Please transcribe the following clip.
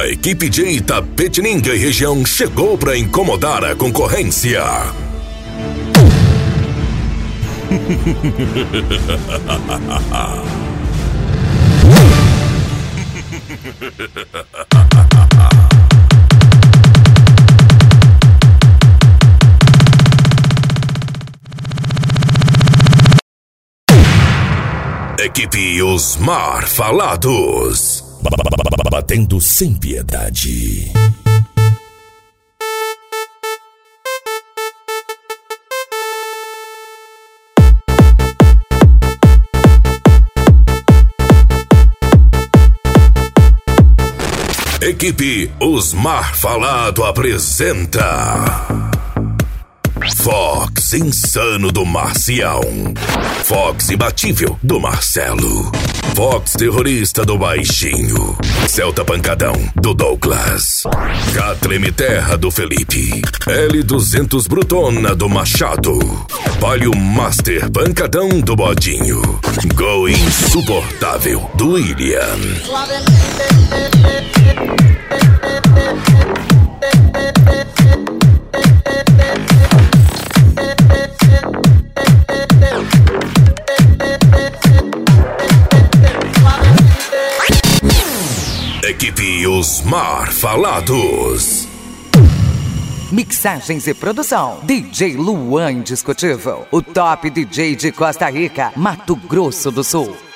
A equipe de Itapetininga e região chegou para incomodar a concorrência. Equipe Osmar Falados. Batendo sem piedade. Equipe Osmar Falado apresenta Fox Insano do Marcião, Fox Imbatível do Marcelo, Fox Terrorista do Baixinho, Celta Pancadão do Douglas, K-Treme Terra do Felipe, L200 Brutona do Machado, Palio Master Pancadão do Bodinho, Gol Insuportável do William. Equipe Osmar Falados. Mixagens e produção, DJ Luan Indiscutível, o top DJ de Costa Rica, Mato Grosso do Sul.